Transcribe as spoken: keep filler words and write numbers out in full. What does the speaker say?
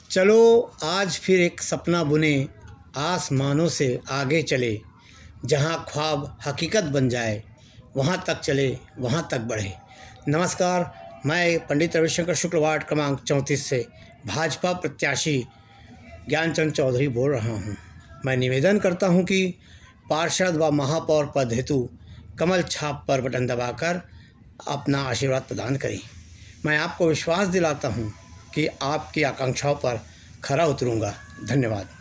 चलो आज फिर एक सपना बुने, आसमानों से आगे चले, जहां ख्वाब हकीकत बन जाए वहां तक चले, वहां तक बढ़े। नमस्कार, मैं पंडित रविशंकर शुक्ल वार्ड क्रमांक चौंतीस से भाजपा प्रत्याशी ज्ञानचंद चौधरी बोल रहा हूं। मैं निवेदन करता हूं कि पार्षद व महापौर पद हेतु कमल छाप पर बटन दबाकर अपना आशीर्वाद प्रदान करें। मैं आपको विश्वास दिलाता हूं कि आपकी आकांक्षाओं पर खरा उतरूंगा। धन्यवाद।